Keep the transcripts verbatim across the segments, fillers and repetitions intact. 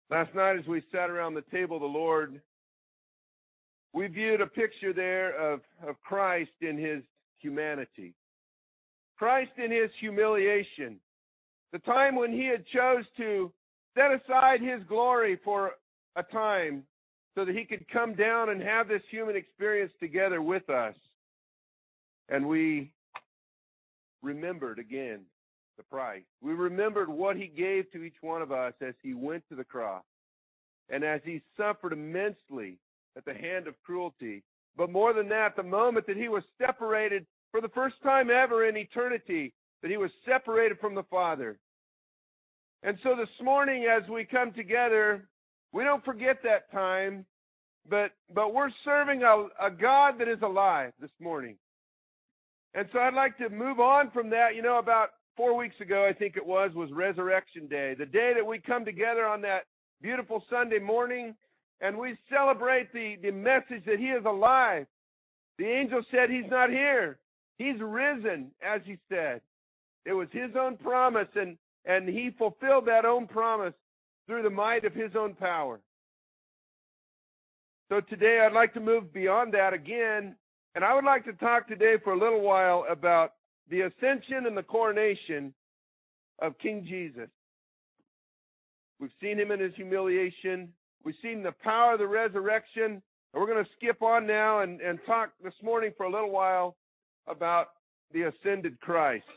Last night as we sat around the table of the Lord, we viewed a picture there of, of Christ in his humanity. Christ in his humiliation. The time when he had chose to set aside his glory for a time so that he could come down and have this human experience together with us. And we remembered again the price. We remembered what he gave to each one of us as he went to the cross and as he suffered immensely at the hand of cruelty. But more than that, the moment that he was separated for the first time ever in eternity, that he was separated from the Father. And so this morning as we come together, we don't forget that time, but but we're serving a, a God that is alive this morning. And so I'd like to move on from that. You know, about four weeks ago, I think it was, was Resurrection Day, the day that we come together on that beautiful Sunday morning, and we celebrate the, the message that he is alive. The angel said he's not here. He's risen, as he said. It was his own promise, and, and he fulfilled that own promise through the might of his own power. So today I'd like to move beyond that again, and I would like to talk today for a little while about the ascension and the coronation of King Jesus. We've seen him in his humiliation. We've seen the power of the resurrection. And we're going to skip on now and, and talk this morning for a little while about the ascended Christ.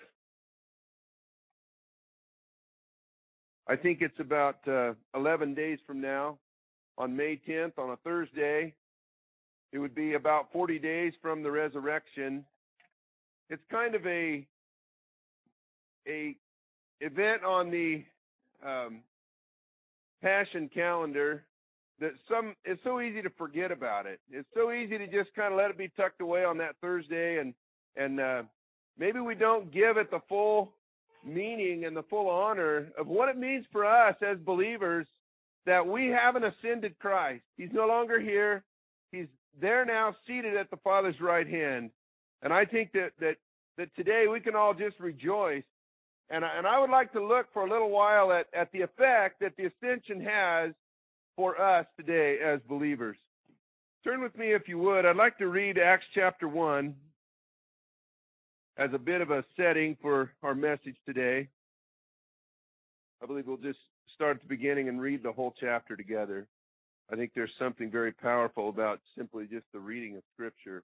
I think it's about uh, eleven days from now, on May tenth, on a Thursday. It would be about forty days from the resurrection. It's kind of a a event on the um, Passion calendar that some it's so easy to forget about it. It's so easy to just kind of let it be tucked away on that Thursday, and and uh, maybe we don't give it the full meaning and the full honor of what it means for us as believers that we have an ascended Christ. He's no longer here. He's there now, seated at the Father's right hand. And I think that that that today we can all just rejoice. And I, and I would like to look for a little while at, at the effect that the ascension has for us today as believers. Turn with me, if you would. I'd like to read Acts chapter one as a bit of a setting for our message today. I believe we'll just start at the beginning and read the whole chapter together. I think there's something very powerful about simply just the reading of Scripture.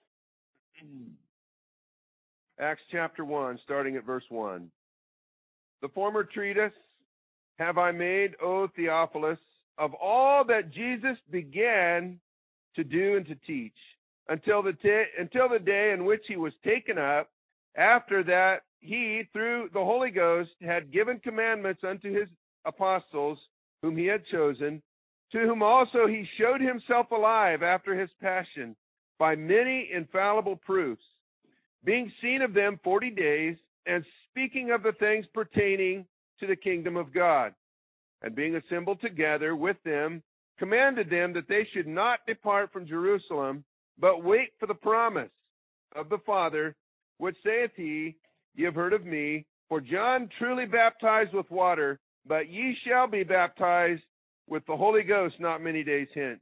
Acts chapter one, starting at verse one. The former treatise have I made, O Theophilus, of all that Jesus began to do and to teach, until the, t- until the day in which he was taken up, after that he, through the Holy Ghost, had given commandments unto his apostles, whom he had chosen, to whom also he showed himself alive after his passion, by many infallible proofs, being seen of them forty days, and speaking of the things pertaining to the kingdom of God. And being assembled together with them, commanded them that they should not depart from Jerusalem, but wait for the promise of the Father, which saith he, Ye have heard of me, for John truly baptized with water, but ye shall be baptized with the Holy Ghost not many days hence.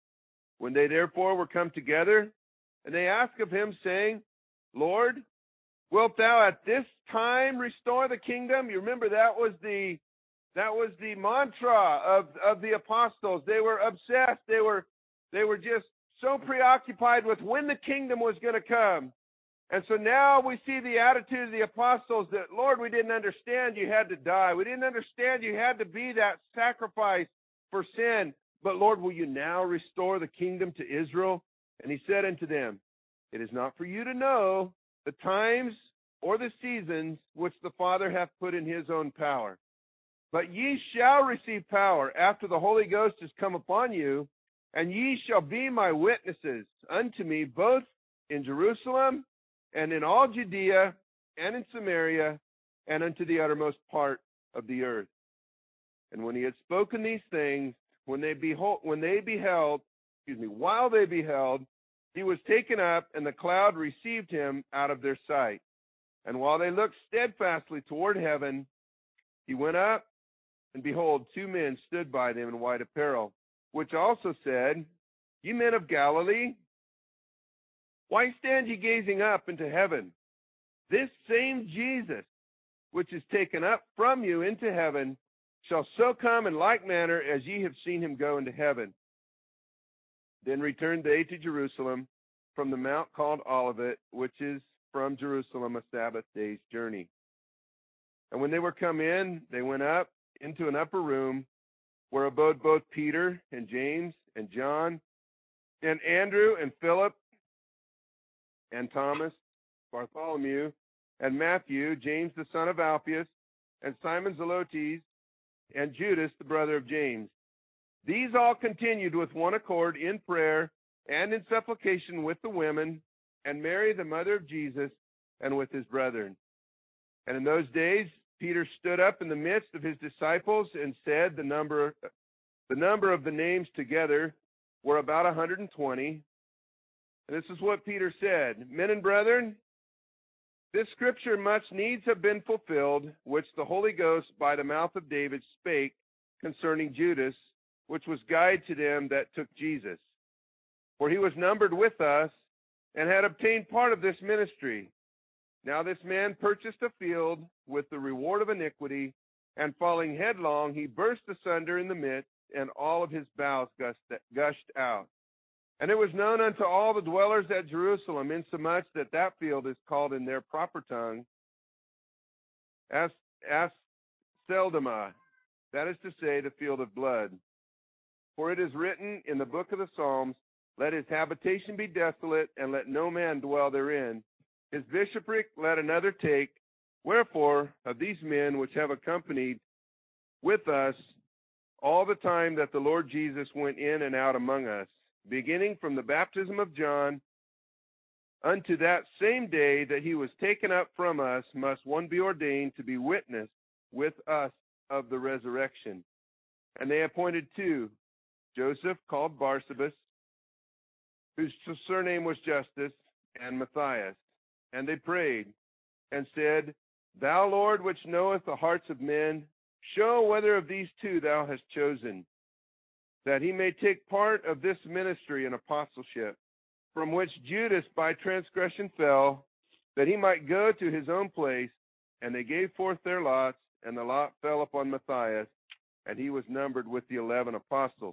When they therefore were come together, and they asked of him, saying, Lord, wilt thou at this time restore the kingdom? You remember that was the that was the mantra of, of the apostles. They were obsessed. They were they were just so preoccupied with when the kingdom was going to come. And so now we see the attitude of the apostles that, Lord, we didn't understand you had to die. We didn't understand you had to be that sacrifice for sin. But Lord, will you now restore the kingdom to Israel? And he said unto them, It is not for you to know the times or the seasons which the Father hath put in his own power. But ye shall receive power after the Holy Ghost is come upon you, and ye shall be my witnesses unto me both in Jerusalem and in all Judea and in Samaria and unto the uttermost part of the earth. And when he had spoken these things, when they behold, when they beheld, excuse me, while they beheld, he was taken up, and the cloud received him out of their sight. And while they looked steadfastly toward heaven, he went up And behold, two men stood by them in white apparel, which also said, Ye men of Galilee, why stand ye gazing up into heaven? This same Jesus, which is taken up from you into heaven, shall so come in like manner as ye have seen him go into heaven. Then returned they to Jerusalem from the mount called Olivet, which is from Jerusalem a Sabbath day's journey. And when they were come in, they went up into an upper room, where abode both Peter and James and John and Andrew and Philip and Thomas, Bartholomew and Matthew, James the son of Alphaeus, and Simon Zelotes, and Judas the brother of James. These all continued with one accord in prayer and in supplication with the women, and Mary the mother of Jesus, and with his brethren. And in those days Peter stood up in the midst of his disciples and said, the number, the number of the names together were about a hundred and twenty. And this is what Peter said, Men and brethren, this scripture must needs have been fulfilled, which the Holy Ghost by the mouth of David spake concerning Judas, which was guide to them that took Jesus. For he was numbered with us, and had obtained part of this ministry. Now this man purchased a field with the reward of iniquity, and falling headlong, he burst asunder in the midst, and all of his bowels gushed out. And it was known unto all the dwellers at Jerusalem, insomuch that that field is called in their proper tongue As Askeldama, that is to say, the field of blood. For it is written in the book of the Psalms, Let his habitation be desolate, and let no man dwell therein. His bishopric let another take. Wherefore, of these men which have accompanied with us all the time that the Lord Jesus went in and out among us, beginning from the baptism of John unto that same day that he was taken up from us, must one be ordained to be witness with us of the resurrection. And they appointed two, Joseph called Barsabas, whose surname was Justus, and Matthias. And they prayed and said, Thou, Lord, which knowest the hearts of men, show whether of these two thou hast chosen, that he may take part of this ministry and apostleship, from which Judas by transgression fell, that he might go to his own place. And they gave forth their lots, and the lot fell upon Matthias, and he was numbered with the eleven apostles.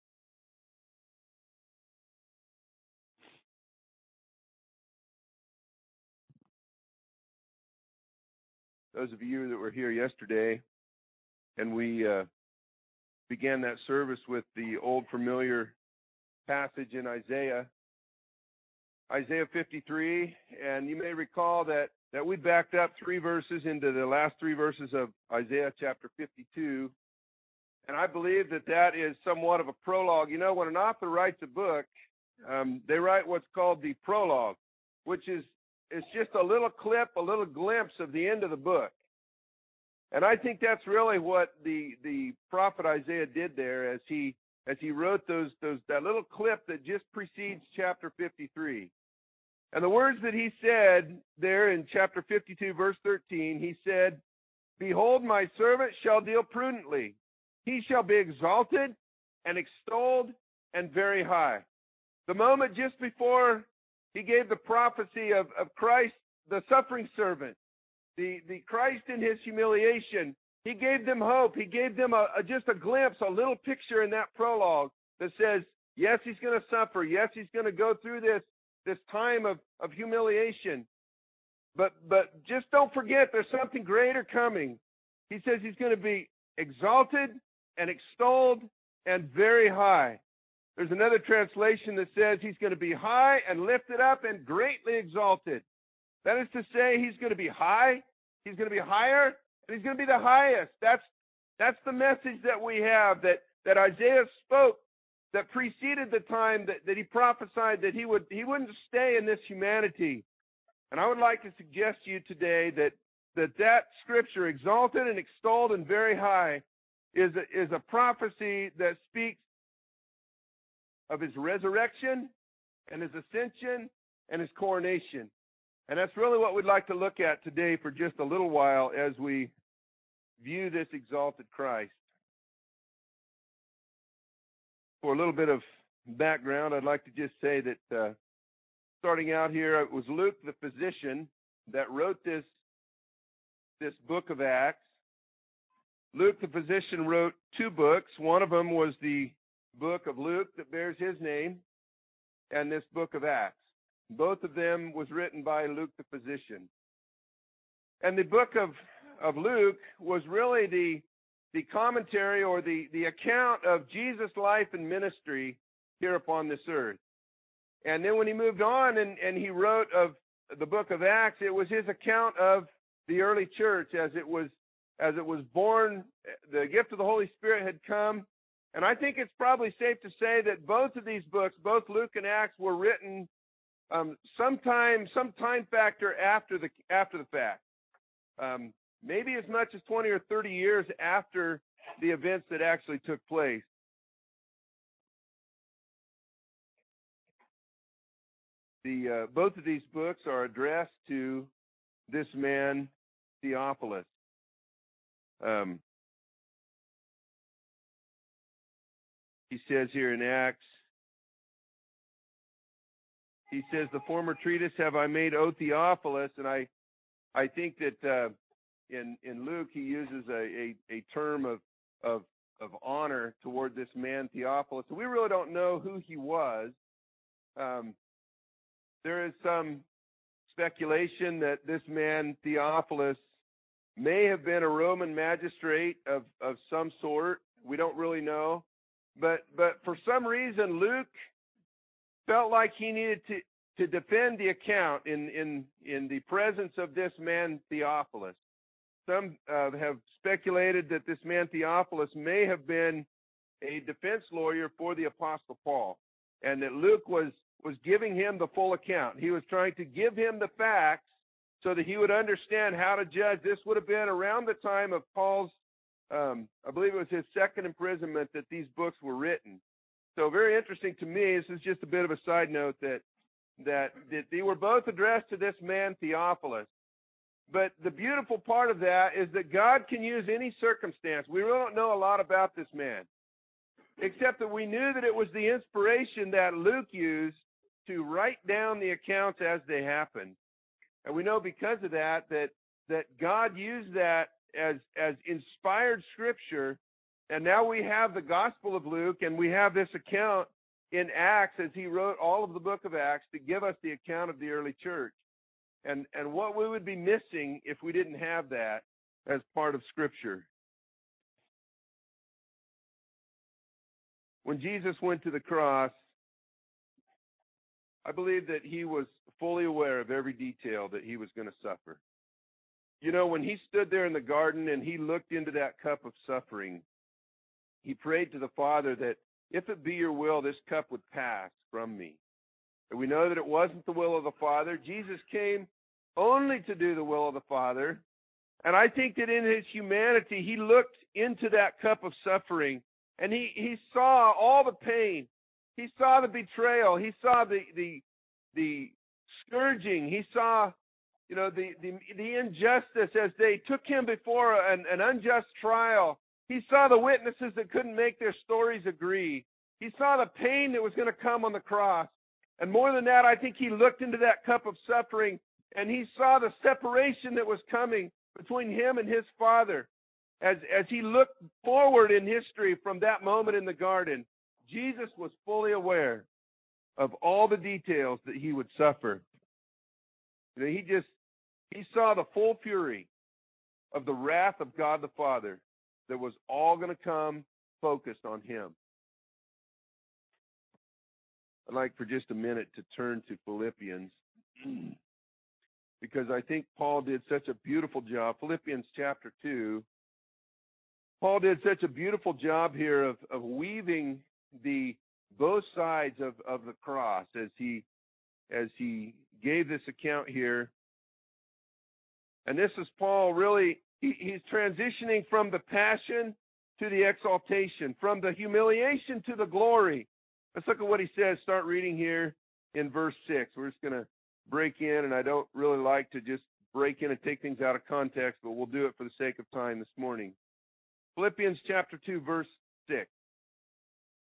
Those of you that were here yesterday, and we uh, began that service with the old familiar passage in Isaiah, Isaiah fifty-three, and you may recall that, that we backed up three verses into the last three verses of Isaiah chapter fifty-two, and I believe that that is somewhat of a prologue. You know, when an author writes a book, um, they write what's called the prologue, which is it's just a little clip, a little glimpse of the end of the book. And I think that's really what the, the prophet Isaiah did there as he as he wrote those those that little clip that just precedes chapter fifty-three. And the words that he said there in chapter fifty-two, verse thirteen, he said, Behold, my servant shall deal prudently. He shall be exalted and extolled and very high. The moment just before he gave the prophecy of, of Christ, the suffering servant, the, the Christ in his humiliation, he gave them hope. He gave them a, a just a glimpse, a little picture in that prologue that says, yes, he's going to suffer. Yes, he's going to go through this, this time of, of humiliation. But, but just don't forget, there's something greater coming. He says he's going to be exalted and extolled and very high. There's another translation that says he's going to be high and lifted up and greatly exalted. That is to say, he's going to be high, he's going to be higher, and he's going to be the highest. That's that's the message that we have, that, that Isaiah spoke, that preceded the time that, that he prophesied that he would he wouldn't stay in this humanity. And I would like to suggest to you today that that, that scripture, exalted and extolled and very high, is a, is a prophecy that speaks of his resurrection and his ascension and his coronation. And that's really what we'd like to look at today for just a little while as we view this exalted Christ. For a little bit of background, I'd like to just say that uh, starting out here, it was Luke the physician that wrote this, this book of Acts. Luke the physician wrote two books. One of them was the book of Luke that bears his name, and this book of Acts. Both of them was written by Luke the physician. And the book of, of Luke was really the, the commentary or the, the account of Jesus' life and ministry here upon this earth. And then when he moved on and, and he wrote of the book of Acts, it was his account of the early church as it was as it was born. The gift of the Holy Spirit had come. And I think it's probably safe to say that both of these books, both Luke and Acts, were written um, sometime, some time factor after the after the fact. Um, maybe as much as twenty or thirty years after the events that actually took place. The uh, both of these books are addressed to this man, Theophilus. Um, he says here in Acts, he says, "The former treatise have I made, O Theophilus," and I, I think that uh, in in Luke he uses a, a, a term of of of honor toward this man Theophilus. So we really don't know who he was. Um, there is some speculation that this man Theophilus may have been a Roman magistrate of, of some sort. We don't really know. But but for some reason, Luke felt like he needed to, to defend the account in, in, in the presence of this man Theophilus. Some uh, have speculated that this man Theophilus may have been a defense lawyer for the Apostle Paul, and that Luke was, was giving him the full account. He was trying to give him the facts so that he would understand how to judge. This would have been around the time of Paul's, um, I believe it was his second imprisonment that these books were written. So very interesting to me. This is just a bit of a side note that that, that they were both addressed to this man Theophilus. But the beautiful part of that is that God can use any circumstance. We really don't know a lot about this man, except that we knew that it was the inspiration that Luke used to write down the accounts as they happened. And we know because of that, that, that God used that as, as inspired scripture. And now we have the Gospel of Luke, and we have this account in Acts as he wrote all of the book of Acts to give us the account of the early church. And, and what we would be missing if we didn't have that as part of Scripture. When Jesus went to the cross, I believe that he was fully aware of every detail that he was going to suffer. You know, when he stood there in the garden and he looked into that cup of suffering, he prayed to the Father that if it be your will, this cup would pass from me. And we know that it wasn't the will of the Father. Jesus came only to do the will of the Father. And I think that in his humanity, he looked into that cup of suffering and he, he saw all the pain. He saw the betrayal. He saw the, the, the scourging. He saw, you know, the, the, the injustice as they took him before an, an unjust trial. He saw the witnesses that couldn't make their stories agree. He saw the pain that was going to come on the cross. And more than that, I think he looked into that cup of suffering and he saw the separation that was coming between him and his Father. As, as he looked forward in history from that moment in the garden, Jesus was fully aware of all the details that he would suffer. You know, he just, he saw the full fury of the wrath of God the Father that was all going to come focused on him. I'd like for just a minute to turn to Philippians because I think Paul did such a beautiful job. Philippians chapter two. Paul did such a beautiful job here of, of weaving the both sides of, of the cross as he as he gave this account here. And this is Paul really, he, he's transitioning from the passion to the exaltation, from the humiliation to the glory. Let's look at what he says. Start reading here in verse six. We're just going to break in, and I don't really like to just break in and take things out of context, but we'll do it for the sake of time this morning. Philippians chapter two, verse six.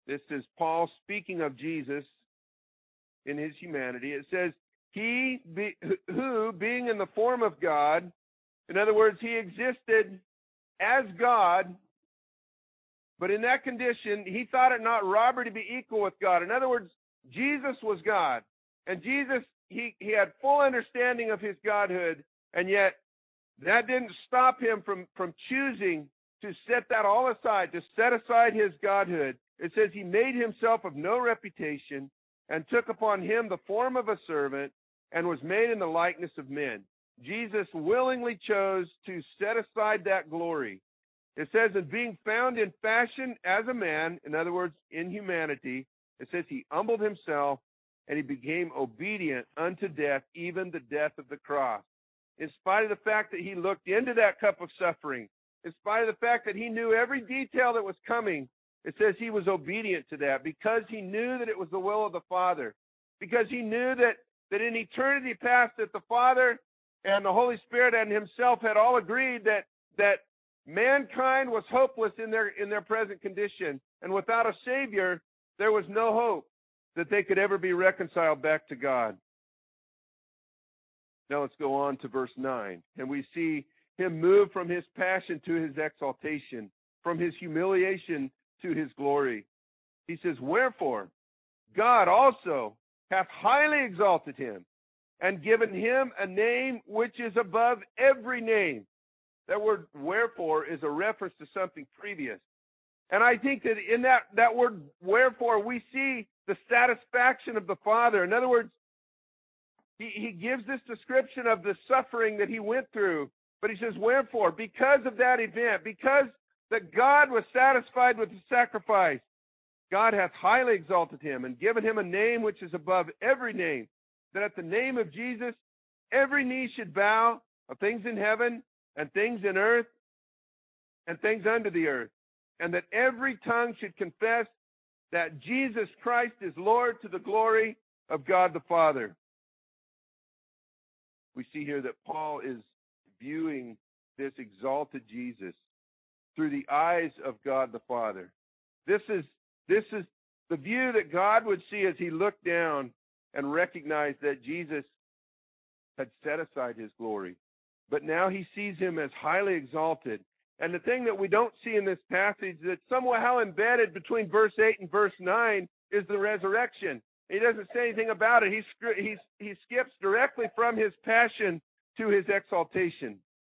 This is Paul speaking of Jesus in his humanity. It says, he be, who, being in the form of God, in other words, he existed as God, but in that condition, he thought it not robbery to be equal with God. In other words, Jesus was God. And Jesus, he, he had full understanding of his godhood, and yet that didn't stop him from, from choosing to set that all aside, to set aside his godhood. It says he made himself of no reputation and took upon him the form of a servant and was made in the likeness of men. Jesus willingly chose to set aside that glory. It says, in being found in fashion as a man, in other words, in humanity, it says he humbled himself and he became obedient unto death, even the death of the cross. In spite of the fact that he looked into that cup of suffering, in spite of the fact that he knew every detail that was coming, it says he was obedient to that because he knew that it was the will of the Father. Because he knew that, that in eternity past that the Father and the Holy Spirit and himself had all agreed that, that mankind was hopeless in their, in their present condition. And without a Savior, there was no hope that they could ever be reconciled back to God. Now let's go on to verse nine. And we see him move from his passion to his exaltation, from his humiliation to his glory. He says, wherefore God also hath highly exalted him and given him a name which is above every name. That word wherefore is a reference to something previous. And I think that in that, that word wherefore, we see the satisfaction of the Father. In other words, he, he gives this description of the suffering that he went through. But he says, wherefore? Because of that event, because that God was satisfied with the sacrifice, God hath highly exalted him and given him a name which is above every name, that at the name of Jesus every knee should bow, of things in heaven and things in earth and things under the earth, and that every tongue should confess that Jesus Christ is Lord, to the glory of God the Father. We see here that Paul is viewing this exalted Jesus through the eyes of God the Father. This is, this is the view that God would see as he looked down and recognized that Jesus had set aside his glory. But now he sees him as highly exalted. And the thing that we don't see in this passage that's somehow embedded between verse eight and verse nine is the resurrection. He doesn't say anything about it. He, he, he skips directly from his passion to his exaltation.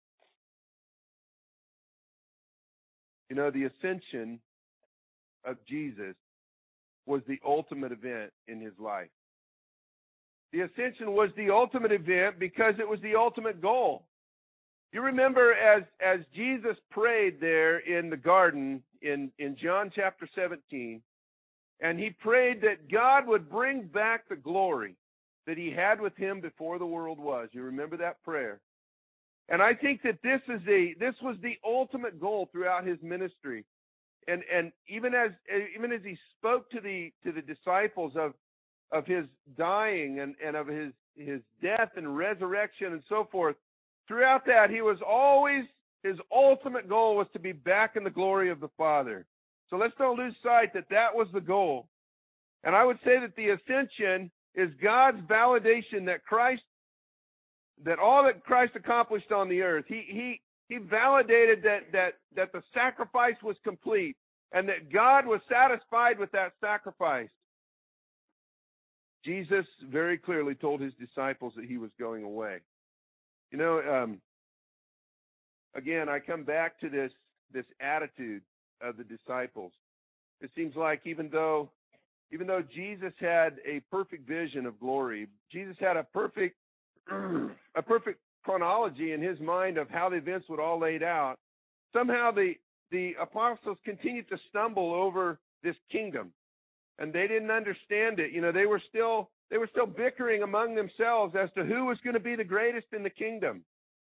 You know, the ascension of Jesus was the ultimate event in his life. The ascension was the ultimate event because it was the ultimate goal. You remember as, as Jesus prayed there in the garden in, in John chapter seventeen, and he prayed that God would bring back the glory that he had with him before the world was. You remember that prayer? And I think that this is a this was the ultimate goal throughout his ministry. And and even as even as he spoke to the to the disciples of of his dying and, and of his his death and resurrection and so forth, throughout that he was always, his ultimate goal was to be back in the glory of the Father. So let's don't lose sight that that was the goal. And I would say that the ascension is God's validation that Christ, that all that Christ accomplished on the earth, he he he validated that that that the sacrifice was complete and that God was satisfied with that sacrifice. Jesus very clearly told his disciples that he was going away. You know, um, again, I come back to this this attitude of the disciples. It seems like even though even though Jesus had a perfect vision of glory, Jesus had a perfect a perfect chronology in his mind of how the events would all laid out, somehow the the apostles continued to stumble over this kingdom. And they didn't understand it. You know, they were still they were still bickering among themselves as to who was going to be the greatest in the kingdom.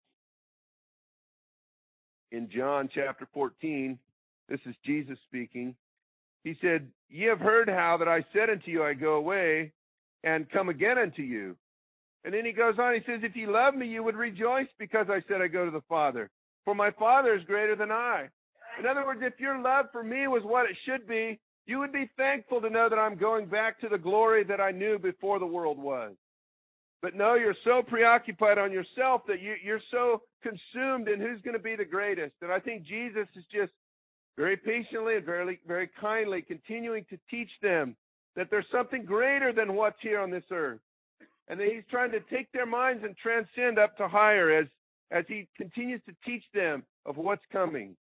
In John chapter fourteen, this is Jesus speaking. He said, "Ye have heard how that I said unto you, I go away and come again unto you." And then he goes on, he says, "If ye love me, you would rejoice because I said I go to the Father. For my Father is greater than I." In other words, if your love for me was what it should be, You would be thankful to know that I'm going back to the glory that I knew before the world was. But no, you're so preoccupied on yourself that you, you're so consumed in who's going to be the greatest. And I think Jesus is just very patiently and very, very kindly continuing to teach them that there's something greater than what's here on this earth. And that he's trying to take their minds and transcend up to higher as, as he continues to teach them of what's coming.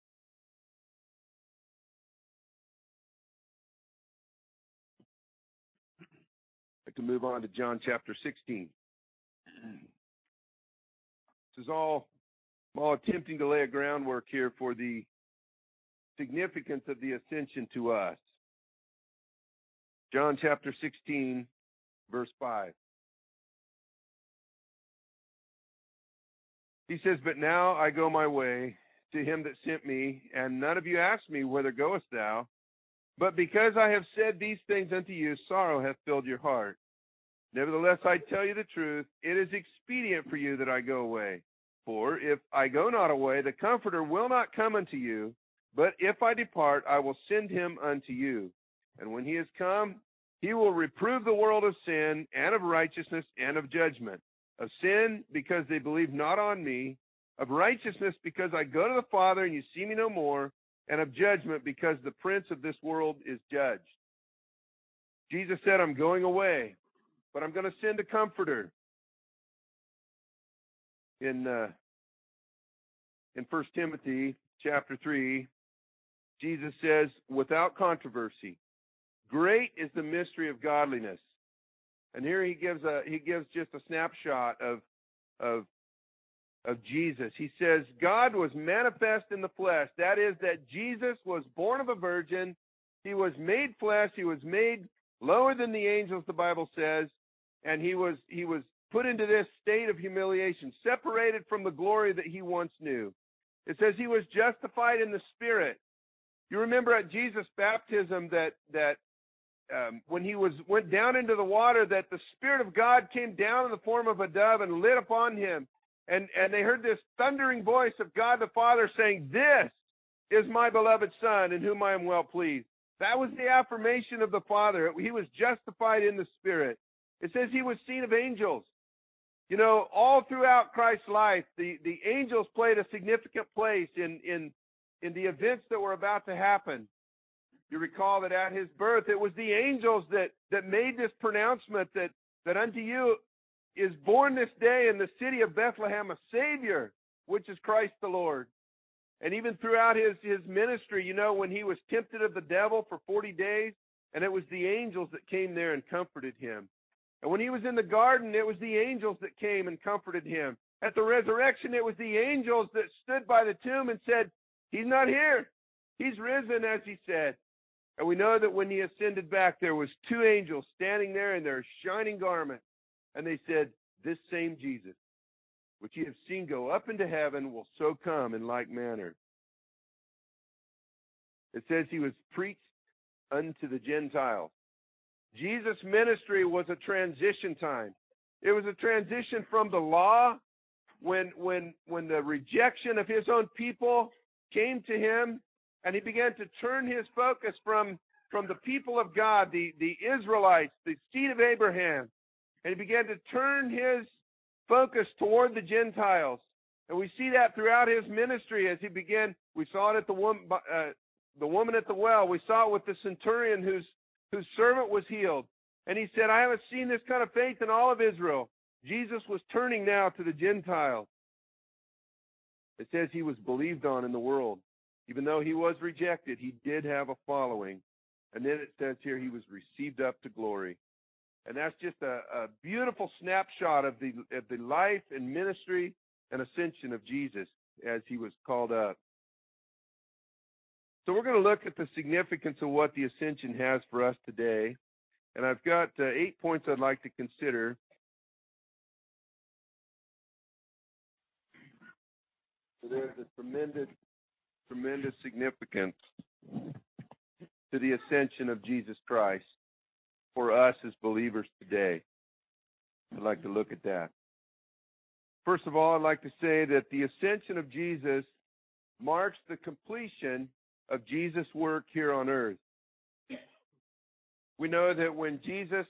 I can move on to John chapter sixteen. This is all, I'm all attempting to lay a groundwork here for the significance of the ascension to us. John chapter sixteen, verse five. He says, "But now I go my way to him that sent me, and none of you asked me, whither goest thou? But because I have said these things unto you, sorrow hath filled your heart. Nevertheless, I tell you the truth, it is expedient for you that I go away. For if I go not away, the Comforter will not come unto you. But if I depart, I will send him unto you. And when he is come, he will reprove the world of sin, and of righteousness, and of judgment. Of sin, because they believe not on me. Of righteousness, because I go to the Father, and you see me no more. And of judgment, because the prince of this world is judged." Jesus said, "I'm going away, but I'm going to send a Comforter." In uh, in First Timothy chapter three, Jesus says, "Without controversy, great is the mystery of godliness." And here he gives a he gives just a snapshot of of of Jesus. He says, God was manifest in the flesh. That is, that Jesus was born of a virgin. He was made flesh. He was made lower than the angels, the Bible says. And he was he was put into this state of humiliation, separated from the glory that he once knew. It says he was justified in the Spirit. You remember at Jesus' baptism that that um, when he was went down into the water, that the Spirit of God came down in the form of a dove and lit upon him. And, and they heard this thundering voice of God the Father saying, "This is my beloved Son, in whom I am well pleased." That was the affirmation of the Father. He was justified in the Spirit. It says he was seen of angels. You know, all throughout Christ's life, the, the angels played a significant place in, in, in the events that were about to happen. You recall that at his birth, it was the angels that, that made this pronouncement that, that unto you is born this day in the city of Bethlehem a Savior, which is Christ the Lord. And even throughout his, his ministry, you know, when he was tempted of the devil for forty days, and it was the angels that came there and comforted him. And when he was in the garden, it was the angels that came and comforted him. At the resurrection, it was the angels that stood by the tomb and said, "He's not here. He's risen," as he said. And we know that when he ascended back, there was two angels standing there in their shining garments. And they said, "This same Jesus, which ye have seen go up into heaven, will so come in like manner." It says he was preached unto the Gentiles. Jesus' ministry was a transition time. It was a transition from the law, when when when the rejection of his own people came to him, and he began to turn his focus from, from the people of God, the, the Israelites, the seed of Abraham, and he began to turn his focus toward the Gentiles. And we see that throughout his ministry as he began. We saw it at the woman, uh, the woman at the well. We saw it with the centurion whose whose servant was healed. And he said, "I haven't seen this kind of faith in all of Israel." Jesus was turning now to the Gentiles. It says he was believed on in the world. Even though he was rejected, he did have a following. And then it says here he was received up to glory. And that's just a, a beautiful snapshot of the of the life and ministry and ascension of Jesus as he was called up. So we're going to look at the significance of what the ascension has for us today. And I've got uh, eight points I'd like to consider. So there's a tremendous, tremendous significance to the ascension of Jesus Christ for us as believers today. I'd like to look at that. First of all, I'd like to say that the ascension of Jesus marks the completion of Jesus' work here on earth. We know that when Jesus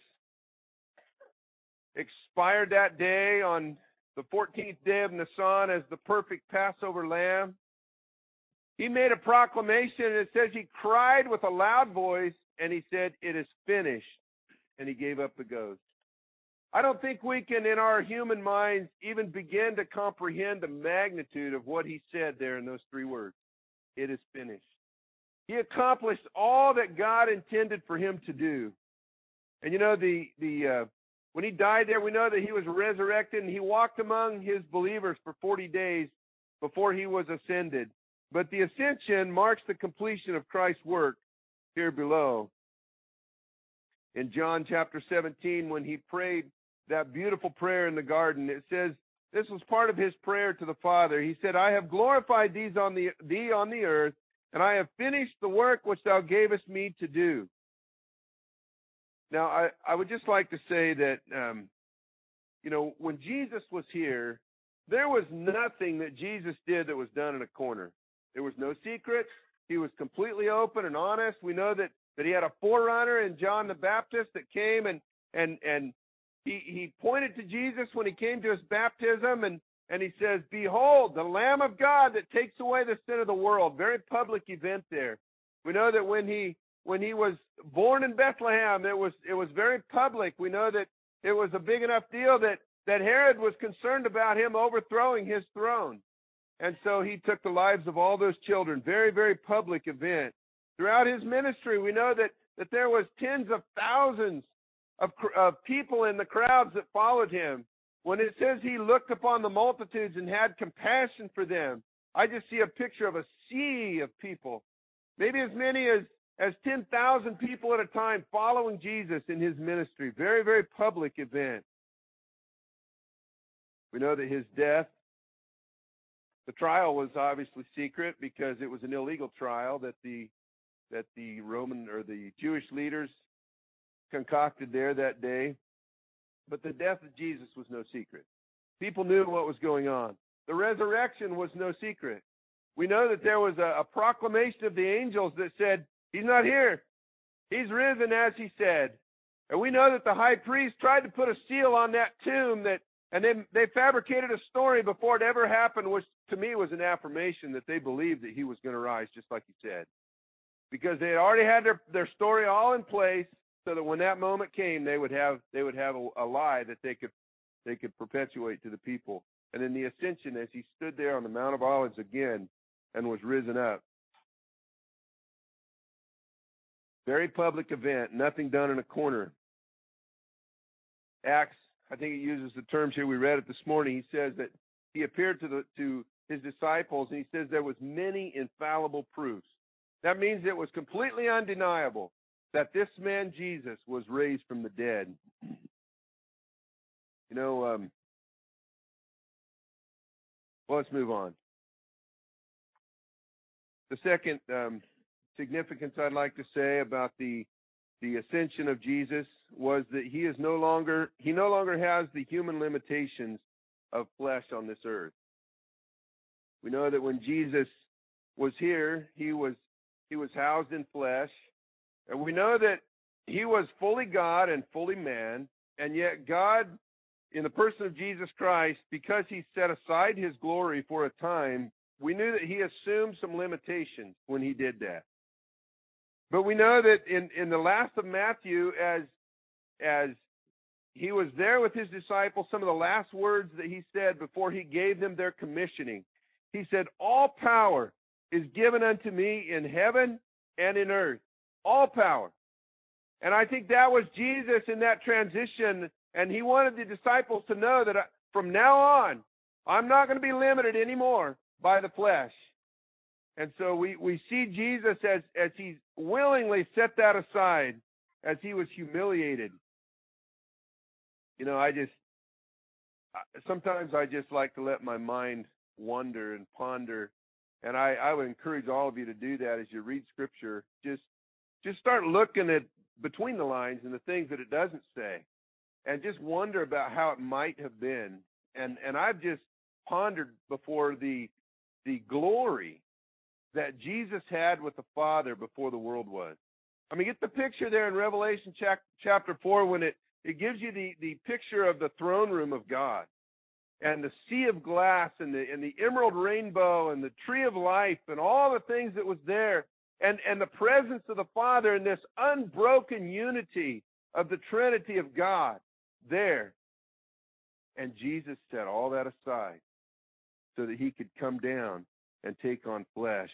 expired that day on the fourteenth day of Nisan as the perfect Passover lamb, he made a proclamation, and it says he cried with a loud voice, and he said, "It is finished," and he gave up the ghost. I don't think we can, in our human minds, even begin to comprehend the magnitude of what he said there in those three words. It is finished. He accomplished all that God intended for him to do. And you know, the the uh, when he died there, we know that he was resurrected, and he walked among his believers for forty days before he was ascended. But the ascension marks the completion of Christ's work here below. In John chapter seventeen, when he prayed that beautiful prayer in the garden, it says this was part of his prayer to the Father. He said, "I have glorified these on the, thee on the earth, and I have finished the work which thou gavest me to do." Now, I, I would just like to say that, um, you know, when Jesus was here, there was nothing that Jesus did that was done in a corner. There was no secrets. He was completely open and honest. We know that, that he had a forerunner in John the Baptist that came and and and he, he pointed to Jesus when he came to his baptism, and, and he says, "Behold, the Lamb of God that takes away the sin of the world." Very public event there. We know that when he when he was born in Bethlehem, it was it was very public. We know that it was a big enough deal that, that Herod was concerned about him overthrowing his throne. And so he took the lives of all those children. Very, very public event. Throughout his ministry, we know that, that there was tens of thousands of, of people in the crowds that followed him. When it says he looked upon the multitudes and had compassion for them, I just see a picture of a sea of people. Maybe as many as, as ten thousand people at a time following Jesus in his ministry. Very, very public event. We know that his death, the trial was obviously secret because it was an illegal trial that the that the Roman or the Jewish leaders concocted there that day. But the death of Jesus was no secret. People knew what was going on. The resurrection was no secret. We know that there was a, a proclamation of the angels that said, "He's not here. He's risen as he said." And we know that the high priest tried to put a seal on that tomb, that, and then they fabricated a story before it ever happened, which to me was an affirmation that they believed that he was going to rise just like he said. Because they had already had their, their story all in place, so that when that moment came, they would have they would have a, a lie that they could they could perpetuate to the people. And in the ascension, as he stood there on the Mount of Olives again and was risen up. Very public event, nothing done in a corner. Acts, I think it uses the terms here, we read it this morning. He says that he appeared to the to his disciples, and he says there was many infallible proofs. That means it was completely undeniable that this man Jesus was raised from the dead. You know, um, well, let's move on. The second um, significance I'd like to say about the the ascension of Jesus was that he is no longer he no longer has the human limitations of flesh on this earth. We know that when Jesus was here, he was he was housed in flesh, and we know that he was fully God and fully man, and yet God, in the person of Jesus Christ, because he set aside his glory for a time, we knew that he assumed some limitations when he did that. But we know that in, in the last of Matthew, as as he was there with his disciples, some of the last words that he said before he gave them their commissioning, he said, "All power is given unto me in heaven and in earth." All power. And I think that was Jesus in that transition, and he wanted the disciples to know that from now on, I'm not going to be limited anymore by the flesh. And so we, we see Jesus as, as he willingly set that aside, as he was humiliated. You know, I just, sometimes I just like to let my mind wonder and ponder. And I, I would encourage all of you to do that as you read Scripture. Just, just start looking at between the lines and the things that it doesn't say, and just wonder about how it might have been. And, and I've just pondered before the, the glory that Jesus had with the Father before the world was. I mean, get the picture there in Revelation chapter four when it, it gives you the, the picture of the throne room of God and the sea of glass and the, and the emerald rainbow and the tree of life and all the things that was there and, and the presence of the Father and this unbroken unity of the Trinity of God there. And Jesus set all that aside so that he could come down and take on flesh.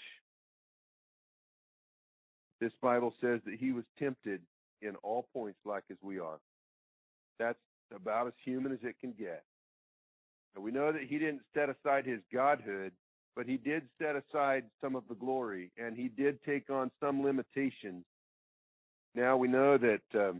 This Bible says that he was tempted in all points like as we are. That's about as human as it can get. And we know that he didn't set aside his godhood, but he did set aside some of the glory, and he did take on some limitations. Now we know that um,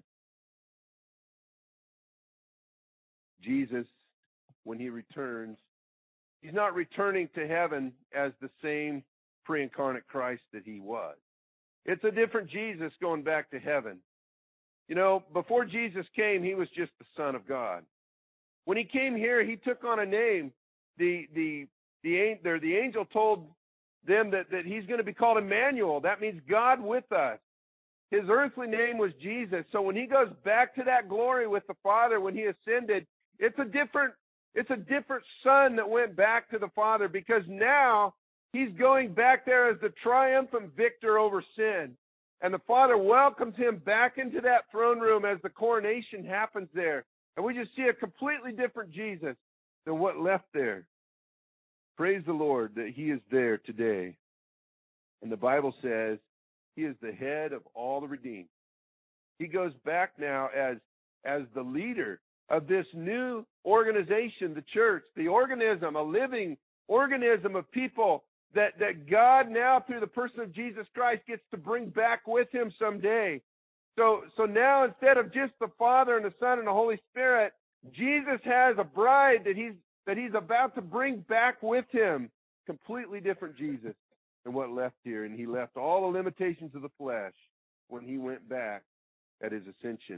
Jesus, when he returns, he's not returning to heaven as the same pre-incarnate Christ that he was. It's a different Jesus going back to heaven. You know, before Jesus came, he was just the Son of God. When he came here, he took on a name. The the the, the, the angel told them that, that he's going to be called Emmanuel. That means God with us. His earthly name was Jesus. So when he goes back to that glory with the Father, when he ascended, it's a different it's a different Son that went back to the Father, because now he's going back there as the triumphant victor over sin. And the Father welcomes him back into that throne room as the coronation happens there. And we just see a completely different Jesus than what left there. Praise the Lord that he is there today. And the Bible says he is the head of all the redeemed. He goes back now as, as the leader of this new organization, the church, the organism, a living organism of people that, that God now, through the person of Jesus Christ, gets to bring back with him someday. So, so now, instead of just the Father and the Son and the Holy Spirit, Jesus has a bride that he's, that he's about to bring back with him. Completely different Jesus than what left here. And he left all the limitations of the flesh when he went back at his ascension.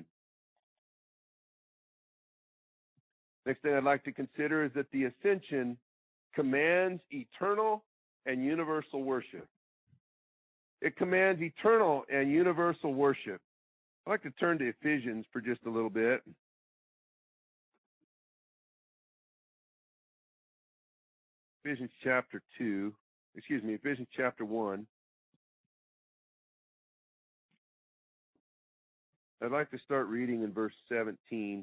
Next thing I'd like to consider is that the ascension commands eternal and universal worship. It commands eternal and universal worship. I'd like to turn to Ephesians for just a little bit. Ephesians chapter two, excuse me, Ephesians chapter one. I'd like to start reading in verse seventeen.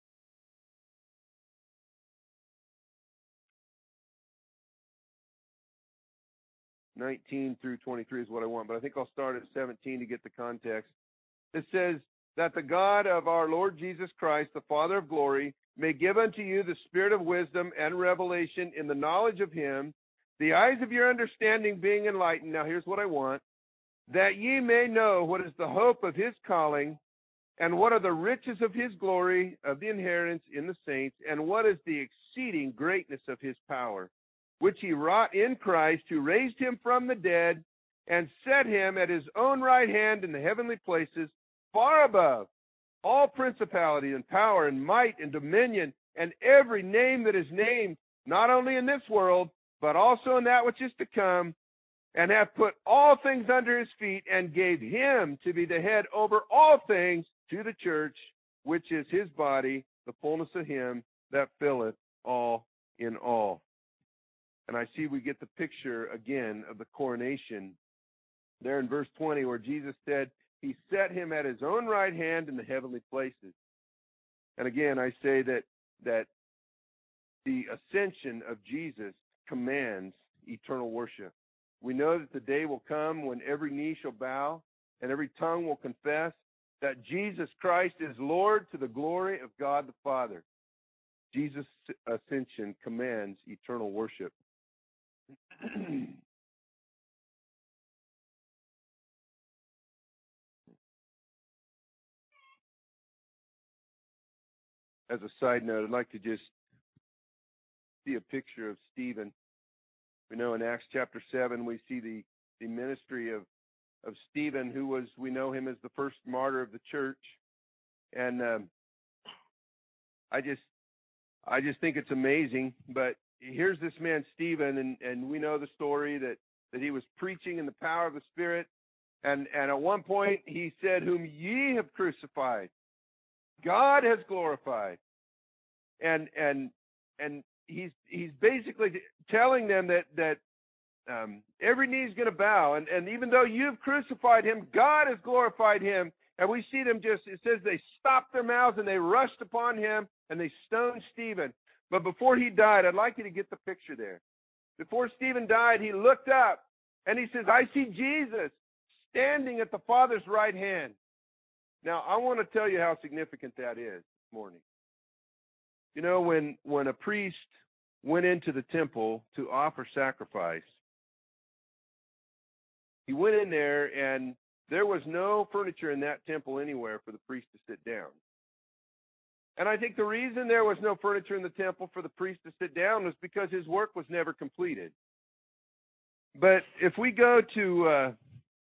nineteen through twenty-three is what I want, but I think I'll start at seventeen to get the context. It says, that the God of our Lord Jesus Christ, the Father of glory, may give unto you the spirit of wisdom and revelation in the knowledge of him, the eyes of your understanding being enlightened. Now here's what I want. That ye may know what is the hope of his calling, and what are the riches of his glory, of the inheritance in the saints, and what is the exceeding greatness of his power, which he wrought in Christ, who raised him from the dead, and set him at his own right hand in the heavenly places, far above all principality and power and might and dominion and every name that is named, not only in this world, but also in that which is to come, and hath put all things under his feet, and gave him to be the head over all things to the church, which is his body, the fullness of him that filleth all in all. And I see we get the picture again of the coronation there in verse twenty, where Jesus said, he set him at his own right hand in the heavenly places. And again, I say that that the ascension of Jesus commands eternal worship. We know that the day will come when every knee shall bow and every tongue will confess that Jesus Christ is Lord, to the glory of God the Father. Jesus' ascension commands eternal worship. As a side note, I'd like to just see a picture of Stephen. We know in Acts chapter seven, we see the, the ministry of, of Stephen, who was, we know him as the first martyr of the church. And um, I just, I just think it's amazing. But here's this man, Stephen, and, and we know the story that, that he was preaching in the power of the Spirit. And, and at one point he said, whom ye have crucified, God has glorified. And, and, and he's, he's basically telling them that, that, um, every knee is going to bow. And, and even though you've crucified him, God has glorified him. And we see them just, it says they stopped their mouths and they rushed upon him and they stoned Stephen. But before he died, I'd like you to get the picture there. Before Stephen died, he looked up and he says, I see Jesus standing at the Father's right hand. Now, I want to tell you how significant that is this morning. You know, when, when a priest went into the temple to offer sacrifice, he went in there and there was no furniture in that temple anywhere for the priest to sit down. And I think the reason there was no furniture in the temple for the priest to sit down was because his work was never completed. But if we go to, uh,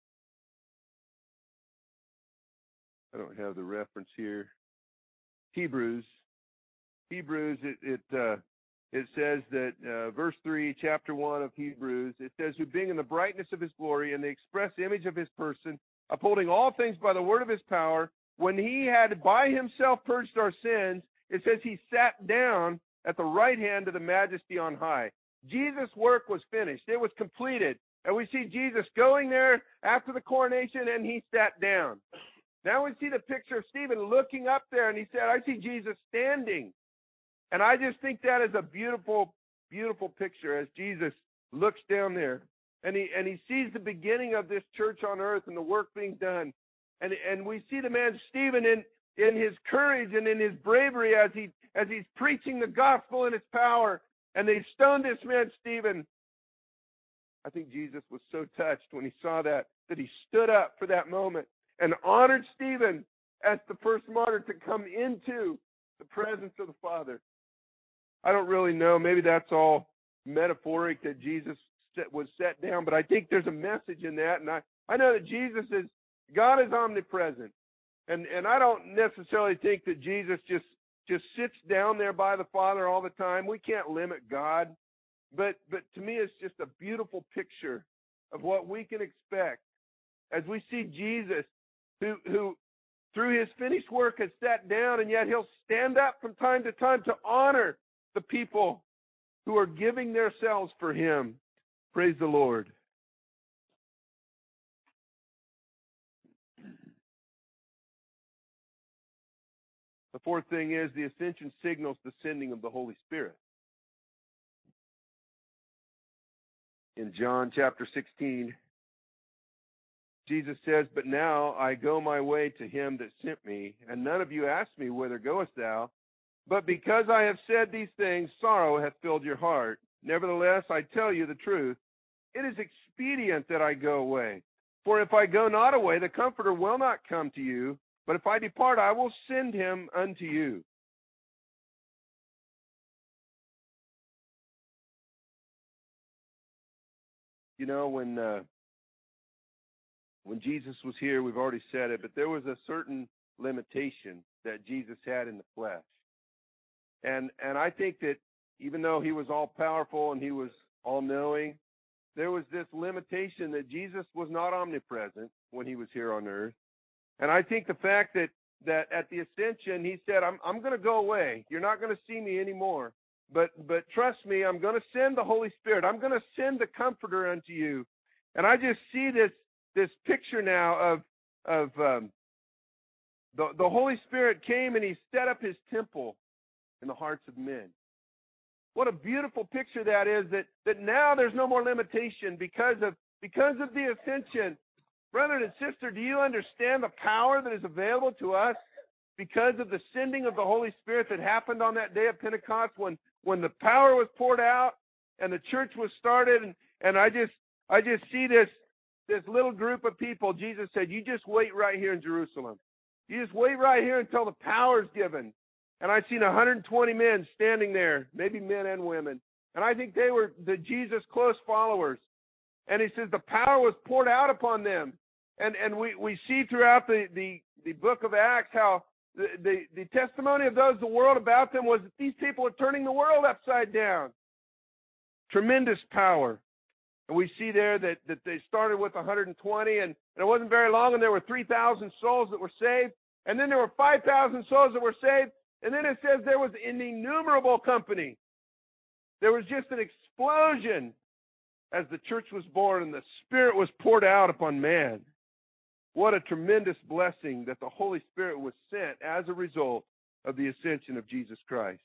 I don't have the reference here, Hebrews, Hebrews, it it, uh, it says that, uh, verse three, chapter one of Hebrews, it says, who being in the brightness of his glory and the express image of his person, upholding all things by the word of his power, when he had by himself purged our sins, it says he sat down at the right hand of the majesty on high. Jesus' work was finished. It was completed. And we see Jesus going there after the coronation and he sat down. Now we see the picture of Stephen looking up there and he said, I see Jesus standing. And I just think that is a beautiful, beautiful picture as Jesus looks down there. And he and he sees the beginning of this church on earth and the work being done. And and we see the man Stephen in, in his courage and in his bravery as he as he's preaching the gospel in its power. And they stoned this man Stephen. I think Jesus was so touched when he saw that, that he stood up for that moment and honored Stephen as the first martyr to come into the presence of the Father. I don't really know. Maybe that's all metaphoric that Jesus was set down, but I think there's a message in that. And I, I know that Jesus is, God is omnipresent. And and I don't necessarily think that Jesus just, just sits down there by the Father all the time. We can't limit God. But but to me, it's just a beautiful picture of what we can expect as we see Jesus, who who through his finished work has sat down, and yet he'll stand up from time to time to honor the people who are giving themselves for him. Praise the Lord. The fourth thing is the ascension signals the sending of the Holy Spirit. In John chapter sixteen, Jesus says, but now I go my way to him that sent me, and none of you ask me, whither goest thou? But because I have said these things, sorrow hath filled your heart. Nevertheless, I tell you the truth. It is expedient that I go away. For if I go not away, the Comforter will not come to you. But if I depart, I will send him unto you. You know, when uh, when Jesus was here, we've already said it, but there was a certain limitation that Jesus had in the flesh. And and I think that even though he was all powerful and he was all knowing, there was this limitation that Jesus was not omnipresent when he was here on earth. And I think the fact that, that at the ascension, he said, I'm, I'm going to go away. You're not going to see me anymore. But, but trust me, I'm going to send the Holy Spirit. I'm going to send the Comforter unto you. And I just see this, this picture now of, of, um, the, the Holy Spirit came and he set up his temple in the hearts of men. What a beautiful picture that is, that, that now there's no more limitation because of, because of the ascension. Brother and sister, do you understand the power that is available to us because of the sending of the Holy Spirit that happened on that day of Pentecost when, when the power was poured out and the church was started? And, and I just I just see this, this little group of people. Jesus said, you just wait right here in Jerusalem. You just wait right here until the power is given. And I seen one hundred twenty men standing there, maybe men and women. And I think they were the Jesus close followers. And he says the power was poured out upon them. And and we, we see throughout the, the, the book of Acts how the, the, the testimony of those, the world about them was that these people are turning the world upside down. Tremendous power. And we see there that, that they started with one hundred twenty, and, and it wasn't very long, and there were three thousand souls that were saved. And then there were five thousand souls that were saved. And then it says there was an innumerable company. There was just an explosion as the church was born and the Spirit was poured out upon man. What a tremendous blessing that the Holy Spirit was sent as a result of the ascension of Jesus Christ.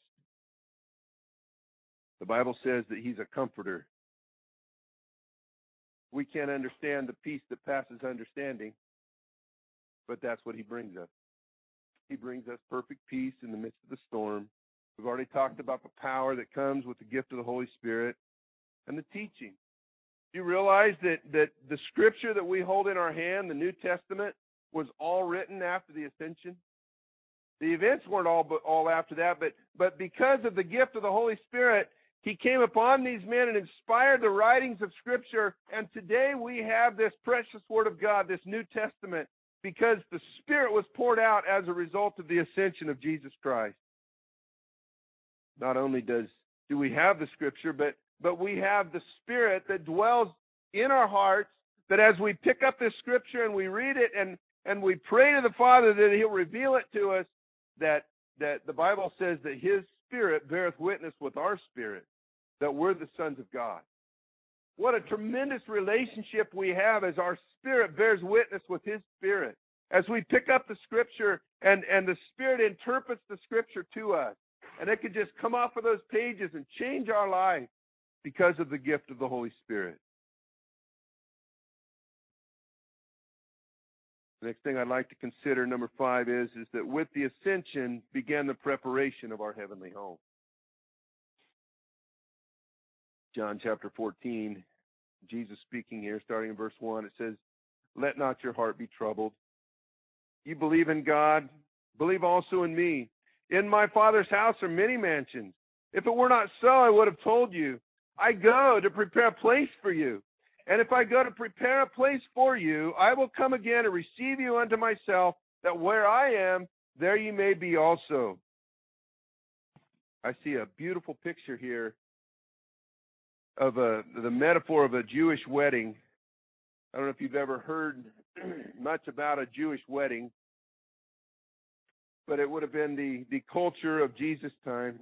The Bible says that He's a comforter. We can't understand the peace that passes understanding, but that's what He brings us. He brings us perfect peace in the midst of the storm. We've already talked about the power that comes with the gift of the Holy Spirit and the teaching. Do you realize that, that the Scripture that we hold in our hand, the New Testament, was all written after the ascension? The events weren't all all after that, but, but because of the gift of the Holy Spirit, He came upon these men and inspired the writings of Scripture, and today we have this precious Word of God, this New Testament, because the Spirit was poured out as a result of the ascension of Jesus Christ. Not only does do we have the Scripture, but, but we have the Spirit that dwells in our hearts, that as we pick up this Scripture and we read it and, and we pray to the Father that He'll reveal it to us, that, that the Bible says that His Spirit beareth witness with our spirit that we're the sons of God. What a tremendous relationship we have as our spirit bears witness with His Spirit. As we pick up the Scripture and, and the Spirit interprets the Scripture to us. And it could just come off of those pages and change our life because of the gift of the Holy Spirit. The next thing I'd like to consider, number five, is, is that with the ascension began the preparation of our heavenly home. John chapter fourteen, Jesus speaking here, starting in verse one, it says, "Let not your heart be troubled. You believe in God, believe also in me. In my Father's house are many mansions. If it were not so, I would have told you. I go to prepare a place for you. And if I go to prepare a place for you, I will come again and receive you unto myself, that where I am, there you may be also." I see a beautiful picture here of a, the metaphor of a Jewish wedding. I don't know if you've ever heard much about a Jewish wedding, but it would have been the, the culture of Jesus' time.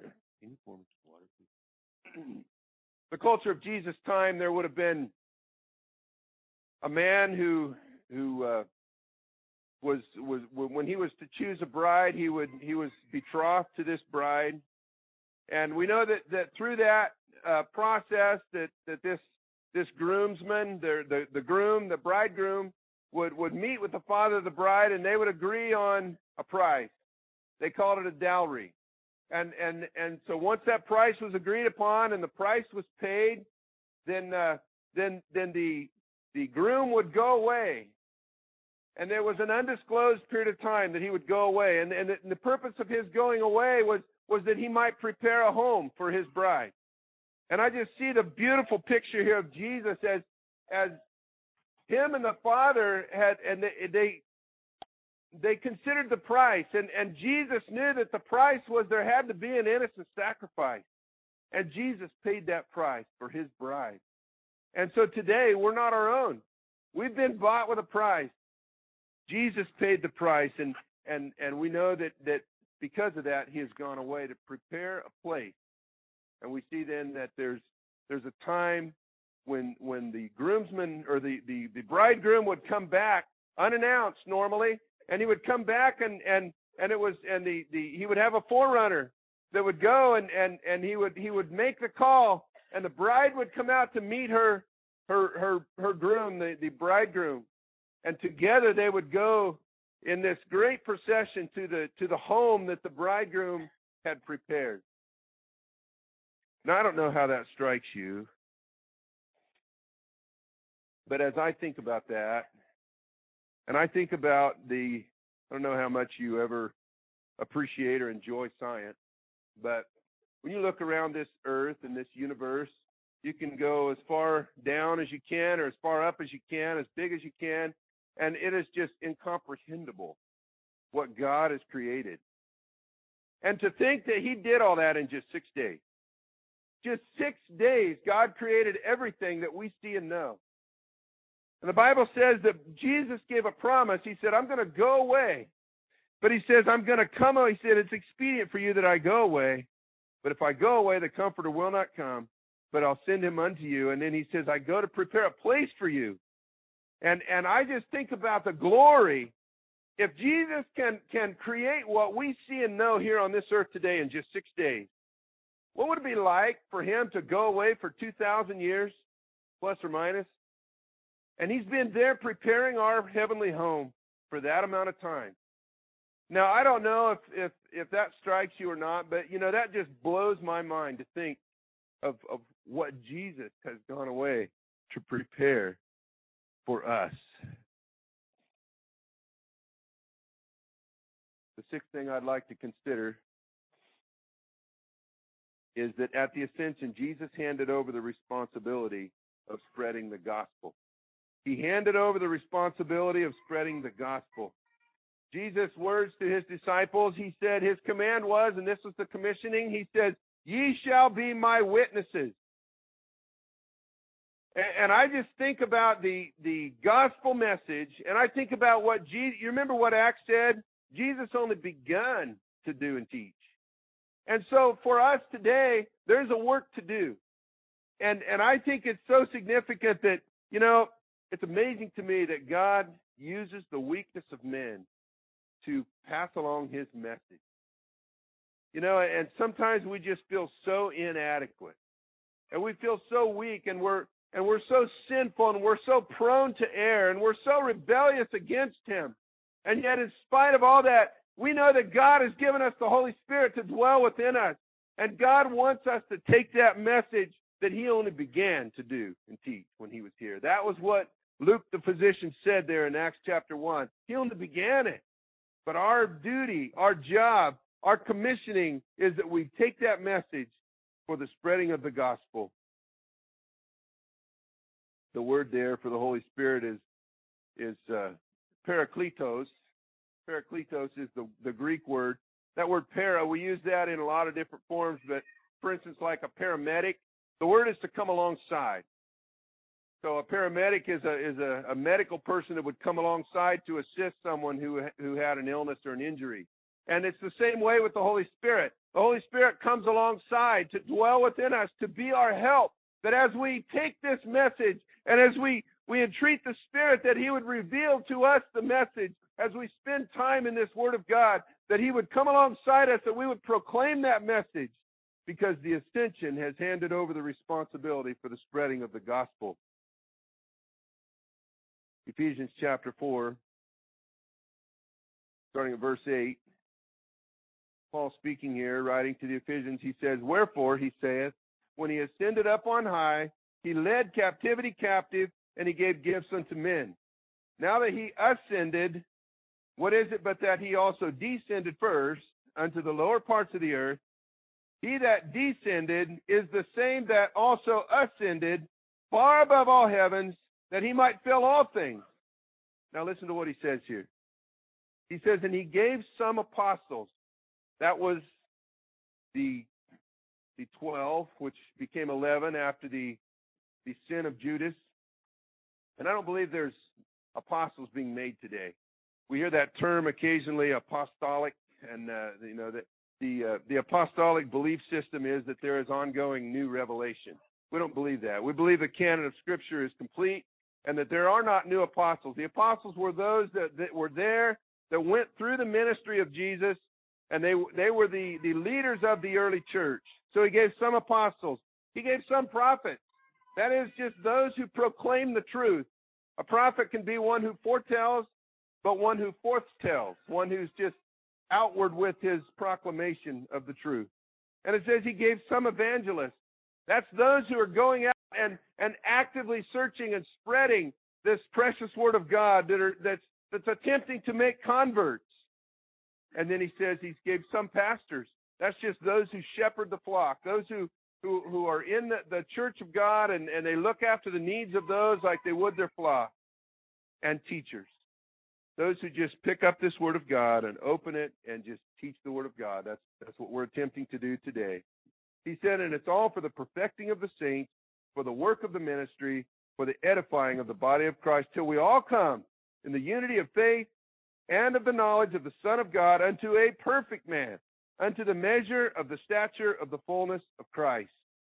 The culture of Jesus' time, there would have been a man who who uh, was was when he was to choose a bride, he would he was betrothed to this bride, and we know that, that through that uh, process that, that this this groomsman, the, the the groom, the bridegroom, would would meet with the father of the bride, and they would agree on a price. They called it a dowry. And and and so once that price was agreed upon and the price was paid, then uh, then then the the groom would go away, and there was an undisclosed period of time that he would go away. And and the, and the purpose of his going away was was that he might prepare a home for his bride. And I just see the beautiful picture here of Jesus as as him and the Father had, and they they, they considered the price, and, and Jesus knew that the price was there had to be an innocent sacrifice. And Jesus paid that price for his bride. And so today, we're not our own. We've been bought with a price. Jesus paid the price, and, and, and we know that, that because of that, he has gone away to prepare a place. And we see then that there's there's a time when when the groomsman or the, the, the bridegroom would come back unannounced normally, and he would come back and, and, and it was and the, the he would have a forerunner that would go and, and, and he would he would make the call, and the bride would come out to meet her her her, her groom, the, the bridegroom. And together they would go in this great procession to the to the home that the bridegroom had prepared. Now, I don't know how that strikes you, but as I think about that, and I think about the, I don't know how much you ever appreciate or enjoy science, but when you look around this earth and this universe, you can go as far down as you can or as far up as you can, as big as you can, and it is just incomprehensible what God has created. And to think that he did all that in just six days. just six days, God created everything that we see and know. And the Bible says that Jesus gave a promise. He said, I'm going to go away. But he says, I'm going to come. He said, it's expedient for you that I go away. But if I go away, the Comforter will not come, but I'll send him unto you. And then he says, I go to prepare a place for you. And and I just think about the glory. If Jesus can, can create what we see and know here on this earth today in just six days, what would it be like for him to go away for two thousand years, plus or minus? And he's been there preparing our heavenly home for that amount of time. Now, I don't know if, if, if that strikes you or not, but, you know, that just blows my mind to think of, of what Jesus has gone away to prepare for us. The sixth thing I'd like to consider is that at the ascension, Jesus handed over the responsibility of spreading the gospel. He handed over the responsibility of spreading the gospel. Jesus' words to his disciples, he said, his command was, and this was the commissioning, he said, ye shall be my witnesses. And, and I just think about the, the gospel message, and I think about what Jesus, you remember what Acts said? Jesus only begun to do and teach. And so for us today, there's a work to do. And, and I think it's so significant that, you know, it's amazing to me that God uses the weakness of men to pass along his message. You know, and sometimes we just feel so inadequate. And we feel so weak, and we're and we're so sinful, and we're so prone to err, and we're so rebellious against him. And yet, in spite of all that, we know that God has given us the Holy Spirit to dwell within us. And God wants us to take that message that he only began to do and teach when he was here. That was what Luke the physician said there in Acts chapter one. He only began it. But our duty, our job, our commissioning is that we take that message for the spreading of the gospel. The word there for the Holy Spirit is is uh, parakletos. Parakletos is the, the Greek word. That word para, we use that in a lot of different forms, but for instance, like a paramedic, the word is to come alongside. So a paramedic is a is a, a medical person that would come alongside to assist someone who who had an illness or an injury. And it's the same way with the Holy Spirit. The Holy Spirit comes alongside to dwell within us, to be our help. That as we take this message and as we, we entreat the Spirit that he would reveal to us the message, as we spend time in this Word of God, that he would come alongside us, that we would proclaim that message, because the ascension has handed over the responsibility for the spreading of the gospel. Ephesians chapter four, starting at verse eight. Paul speaking here, writing to the Ephesians, he says, wherefore, he saith, when he ascended up on high, he led captivity captive, and he gave gifts unto men. Now that he ascended, what is it but that he also descended first unto the lower parts of the earth? He that descended is the same that also ascended far above all heavens, that he might fill all things. Now listen to what he says here. He says, and he gave some apostles. That was the the twelve, which became eleven after the the sin of Judas. And I don't believe there's apostles being made today. We hear that term occasionally, apostolic, and uh, you know that the uh, the apostolic belief system is that there is ongoing new revelation. We don't believe that. We believe the canon of Scripture is complete, and that there are not new apostles. The apostles were those that, that were there, that went through the ministry of Jesus, and they they were the, the leaders of the early church. So he gave some apostles. He gave some prophets. That is just those who proclaim the truth. A prophet can be one who foretells, but one who forthtells, one who's just outward with his proclamation of the truth. And it says he gave some evangelists. That's those who are going out and, and actively searching and spreading this precious word of God that are, that's, that's attempting to make converts. And then he says he gave some pastors. That's just those who shepherd the flock, those who, who, who are in the, the church of God, and, and they look after the needs of those like they would their flock. And teachers, those who just pick up this word of God and open it and just teach the word of God. That's, that's what we're attempting to do today. He said, and it's all for the perfecting of the saints, for the work of the ministry, for the edifying of the body of Christ, till we all come in the unity of faith and of the knowledge of the Son of God, unto a perfect man, unto the measure of the stature of the fullness of Christ.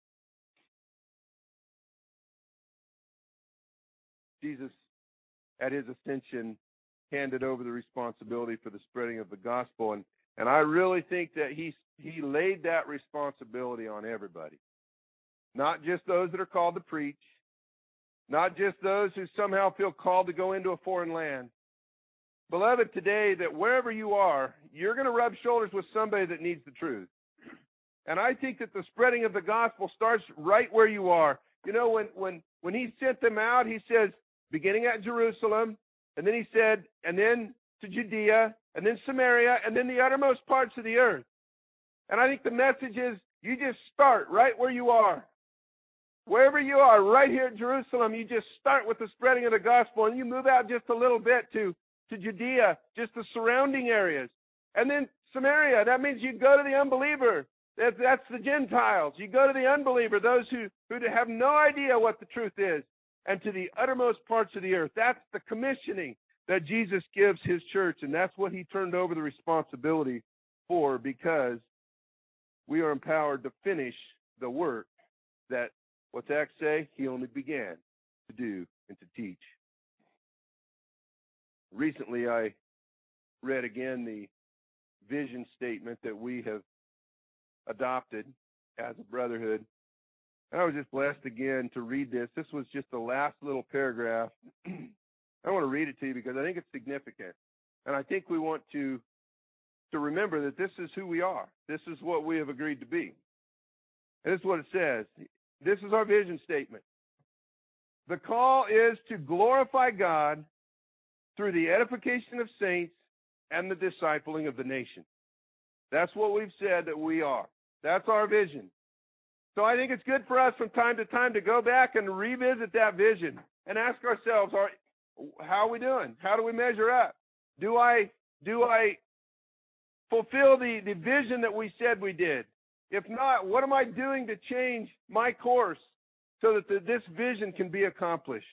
Jesus, at his ascension, handed over the responsibility for the spreading of the gospel, and, and I really think that he, he laid that responsibility on everybody. Not just those that are called to preach, not just those who somehow feel called to go into a foreign land. Beloved, today, that wherever you are, you're going to rub shoulders with somebody that needs the truth. And I think that the spreading of the gospel starts right where you are. You know, when, when, when he sent them out, he says, beginning at Jerusalem, and then he said, and then to Judea, and then Samaria, and then the uttermost parts of the earth. And I think the message is, you just start right where you are. Wherever you are, right here at Jerusalem, you just start with the spreading of the gospel, and you move out just a little bit to, to Judea, just the surrounding areas. And then Samaria, that means you go to the unbeliever. That, that's the Gentiles. You go to the unbeliever, those who, who have no idea what the truth is, and to the uttermost parts of the earth. That's the commissioning that Jesus gives his church, and that's what he turned over the responsibility for, because we are empowered to finish the work that, what's Acts say? He only began to do and to teach. Recently, I read again the vision statement that we have adopted as a brotherhood. And I was just blessed again to read this. This was just the last little paragraph. I want to read it to you because I think it's significant. And I think we want to, to remember that this is who we are. This is what we have agreed to be. And this is what it says. This is our vision statement. The call is to glorify God through the edification of saints and the discipling of the nation. That's what we've said that we are. That's our vision. So I think it's good for us from time to time to go back and revisit that vision and ask ourselves, are, how are we doing? How do we measure up? Do I, do I fulfill the, the vision that we said we did? If not, what am I doing to change my course so that the, this vision can be accomplished?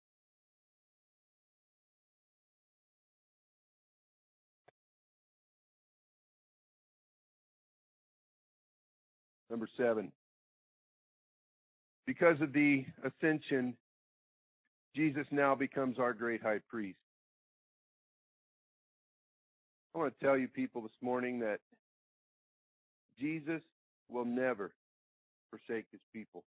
Number seven. Because of the ascension, Jesus now becomes our great high priest. I want to tell you people this morning that Jesus will never forsake his people.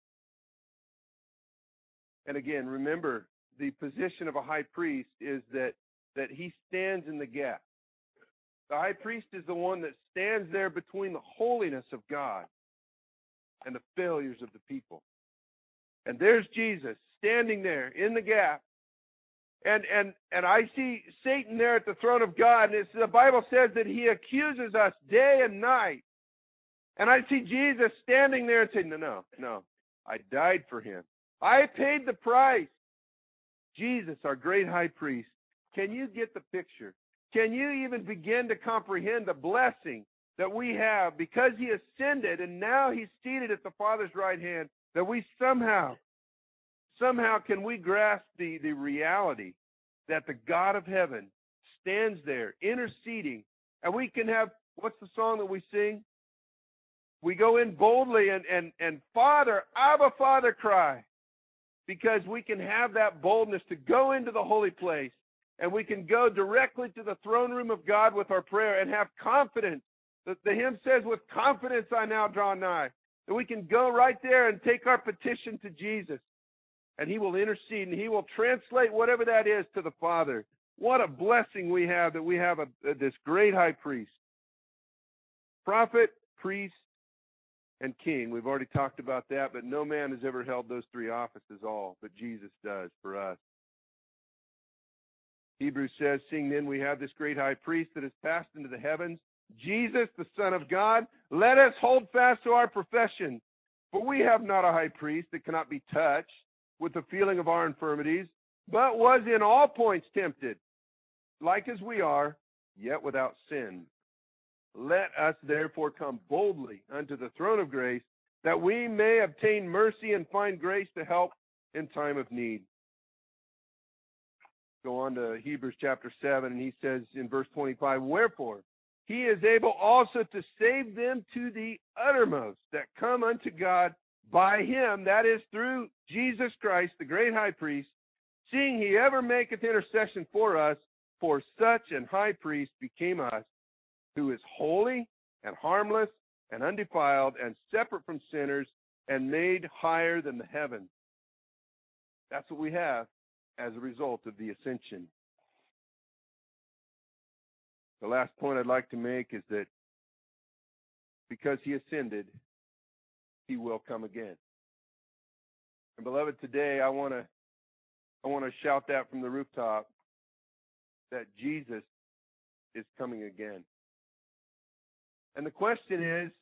And again, remember, the position of a high priest is that, that he stands in the gap. The high priest is the one that stands there between the holiness of God and the failures of the people. And there's Jesus standing there in the gap. And and and I see Satan there at the throne of God. And it's, the Bible says that he accuses us day and night. And I see Jesus standing there and saying, no, no, no. I died for him. I paid the price. Jesus, our great high priest. Can you get the picture? Can you even begin to comprehend the blessing that we have because he ascended and now he's seated at the Father's right hand, that we somehow, somehow can we grasp the, the reality that the God of heaven stands there interceding, and we can have, what's the song that we sing? We go in boldly and, and, and Father, Abba Father cry, because we can have that boldness to go into the holy place, and we can go directly to the throne room of God with our prayer and have confidence. The, the hymn says, with confidence I now draw nigh. And we can go right there and take our petition to Jesus, and he will intercede, and he will translate whatever that is to the Father. What a blessing we have that we have a, a, this great high priest. Prophet, priest, and king. We've already talked about that, but no man has ever held those three offices all, but Jesus does for us. Hebrews says, seeing then we have this great high priest that has passed into the heavens, Jesus, the Son of God, let us hold fast to our profession. For we have not a high priest that cannot be touched with the feeling of our infirmities, but was in all points tempted, like as we are, yet without sin. Let us therefore come boldly unto the throne of grace, that we may obtain mercy and find grace to help in time of need. Go on to Hebrews chapter seven, and he says in verse twenty-five, wherefore he is able also to save them to the uttermost that come unto God by him, that is, through Jesus Christ, the great high priest, seeing he ever maketh intercession for us, for such an high priest became us, who is holy and harmless and undefiled and separate from sinners and made higher than the heavens. That's what we have as a result of the ascension. The last point I'd like to make is that because he ascended, he will come again. And beloved, today I want to I want to shout that from the rooftop, that Jesus is coming again. And the question is,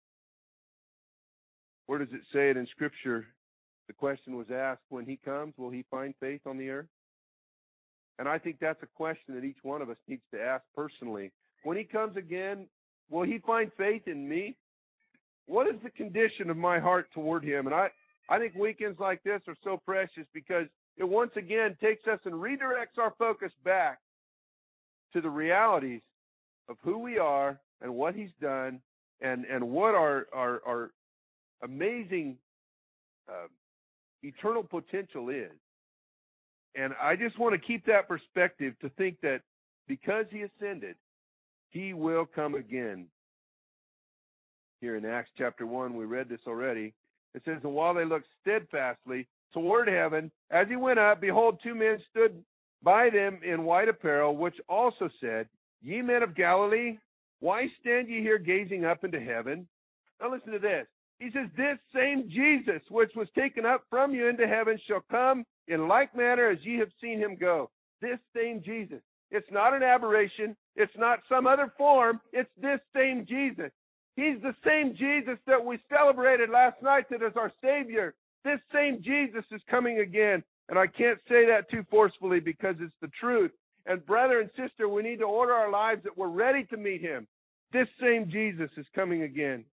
where does it say it in Scripture? The question was asked, when he comes, will he find faith on the earth? And I think that's a question that each one of us needs to ask personally. When he comes again, will he find faith in me? What is the condition of my heart toward him? And I, I think weekends like this are so precious because it once again takes us and redirects our focus back to the realities of who we are and what he's done and, and what our, our, our amazing uh, eternal potential is. And I just want to keep that perspective to think that because he ascended, he will come again. Here in Acts chapter one, we read this already. It says, and while they looked steadfastly toward heaven, as he went up, behold, two men stood by them in white apparel, which also said, ye men of Galilee, why stand ye here gazing up into heaven? Now listen to this. He says, this same Jesus, which was taken up from you into heaven, shall come in like manner as ye have seen him go. This same Jesus. It's not an aberration. It's not some other form. It's this same Jesus. He's the same Jesus that we celebrated last night that is our Savior. This same Jesus is coming again. And I can't say that too forcefully because it's the truth. And brother and sister, we need to order our lives that we're ready to meet him. This same Jesus is coming again.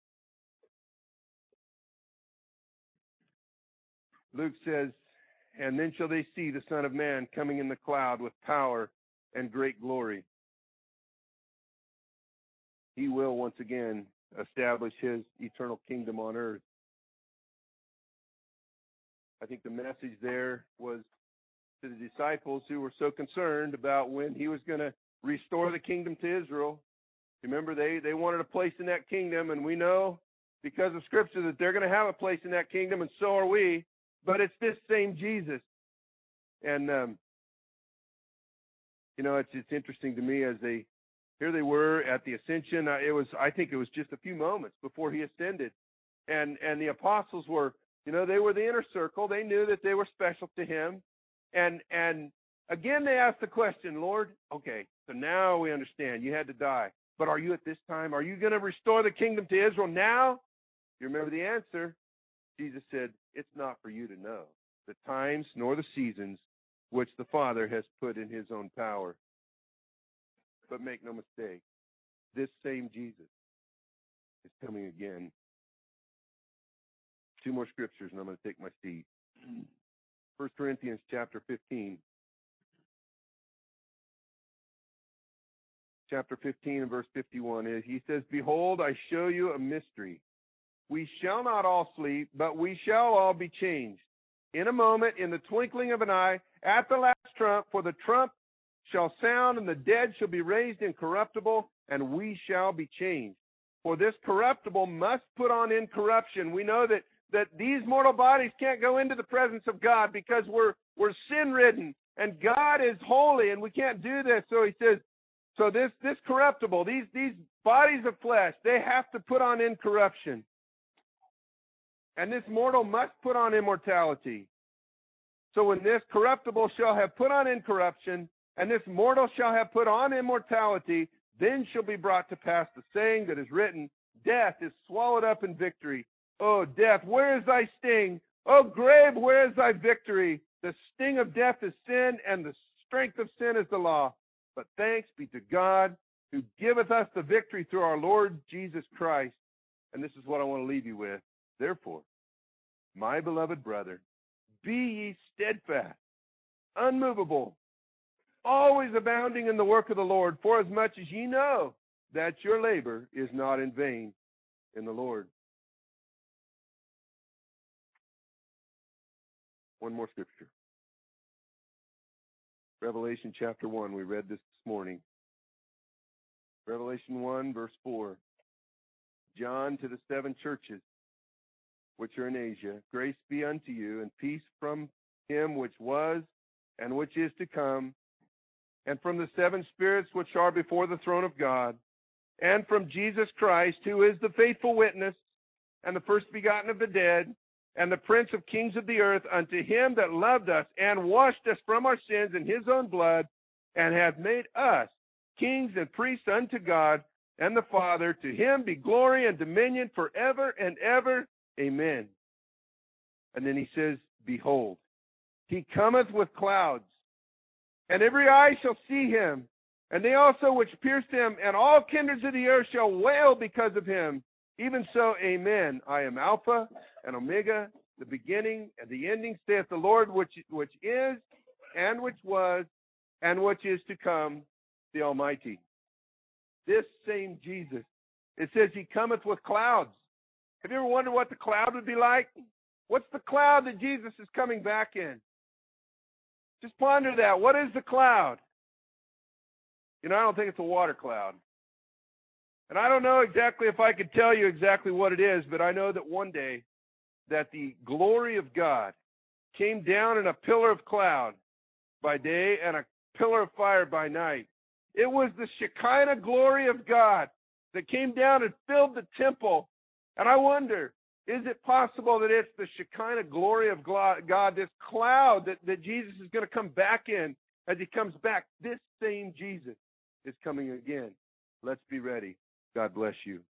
Luke says, and then shall they see the Son of Man coming in the cloud with power and great glory. He will once again establish his eternal kingdom on earth. I think the message there was to the disciples who were so concerned about when he was going to restore the kingdom to Israel. Remember, they, they wanted a place in that kingdom, and we know because of Scripture that they're going to have a place in that kingdom, and so are we. But it's this same Jesus. And, um, you know, it's it's interesting to me as they, here they were at the ascension. Uh, it was, I think it was just a few moments before he ascended. And, and the apostles were, you know, they were the inner circle. They knew that they were special to him. And, and again, they asked the question, Lord, okay, so now we understand you had to die. But are you at this time? Are you going to restore the kingdom to Israel now? You remember the answer? Jesus said, it's not for you to know the times nor the seasons which the Father has put in his own power. But make no mistake, this same Jesus is coming again. Two more scriptures and I'm going to take my seat. First Corinthians chapter fifteen. Chapter fifteen and verse fifty-one is, he says, behold, I show you a mystery. We shall not all sleep, but we shall all be changed. In a moment, in the twinkling of an eye, at the last trump, for the trump shall sound, and the dead shall be raised incorruptible, and we shall be changed. For this corruptible must put on incorruption. We know that, that these mortal bodies can't go into the presence of God because we're, we're sin-ridden, and God is holy, and we can't do this. So he says, so this, this corruptible, these, these bodies of flesh, they have to put on incorruption. And this mortal must put on immortality. So when this corruptible shall have put on incorruption, and this mortal shall have put on immortality, then shall be brought to pass the saying that is written, death is swallowed up in victory. O death, where is thy sting? O grave, where is thy victory? The sting of death is sin, and the strength of sin is the law. But thanks be to God, who giveth us the victory through our Lord Jesus Christ. And this is what I want to leave you with. Therefore, my beloved brethren, be ye steadfast, unmovable, always abounding in the work of the Lord, forasmuch as ye know that your labor is not in vain in the Lord. One more scripture. Revelation chapter one. We read this this morning. Revelation one, verse four. John, to the seven churches which are in Asia, grace be unto you, and peace from him which was, and which is to come, and from the seven spirits which are before the throne of God, and from Jesus Christ, who is the faithful witness, and the first begotten of the dead, and the Prince of kings of the earth, unto him that loved us, and washed us from our sins in his own blood, and hath made us kings and priests unto God and the Father. To him be glory and dominion forever and ever. Amen. And then he says, behold, he cometh with clouds, and every eye shall see him, and they also which pierced him, and all kindreds of the earth shall wail because of him. Even so, amen. I am Alpha and Omega, the beginning and the ending, saith the Lord, which, which is, and which was, and which is to come, the Almighty. This same Jesus. It says he cometh with clouds. Have you ever wondered what the cloud would be like? What's the cloud that Jesus is coming back in? Just ponder that. What is the cloud? You know, I don't think it's a water cloud. And I don't know exactly if I could tell you exactly what it is, but I know that one day that the glory of God came down in a pillar of cloud by day and a pillar of fire by night. It was the Shekinah glory of God that came down and filled the temple. And I wonder, is it possible that it's the Shekinah glory of God, this cloud that, that Jesus is going to come back in? As he comes back, this same Jesus is coming again. Let's be ready. God bless you.